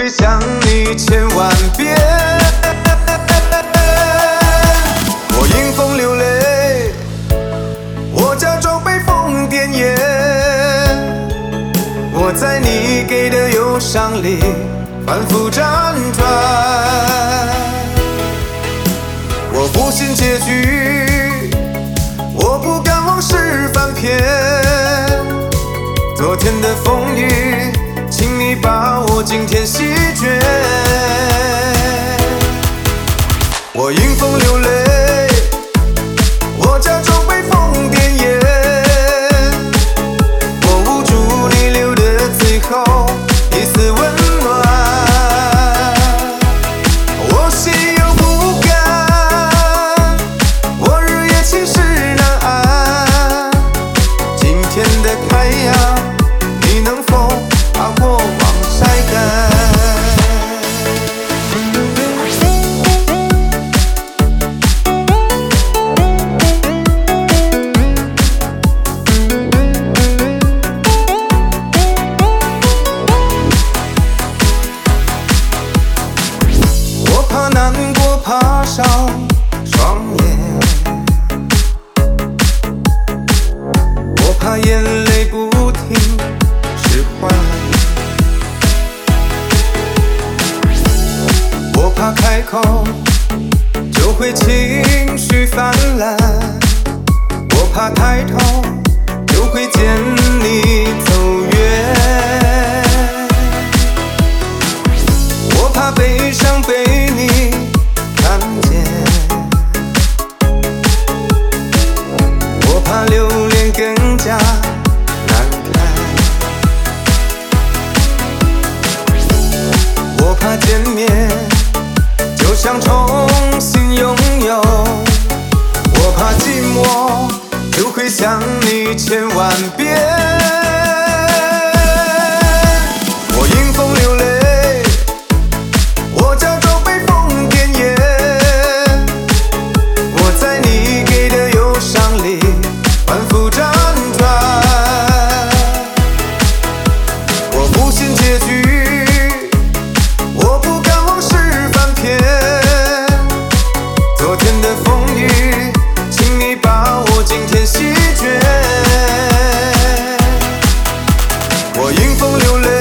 会想你千万遍。我迎风流泪，我假装被疯癫眼，我在你给的忧伤里反复辗转。我不信结局，我不敢往事翻篇。昨天的风雨，请你把我今天席卷。我迎风流泪，我假装被疯癫眼，我捂住你留的最后一丝温暖。我心有不甘，我日夜寝食难安。今天的太阳，你能否把过往晒干？我怕难过，怕伤双眼，我怕眼泪不停释怀，我怕开口就会情绪泛滥，我怕抬头就会见你走远，我怕悲伤被你看见，我怕留恋更加难看，我怕见面就像重新拥有，我怕寂寞就会想你千万遍。我迎风流泪，我假装被疯癫眼，我在你给的忧伤里反复辗转。我不信结局，我不敢往事翻篇。昨天的风雨，请你把我今天席卷。我迎风流泪，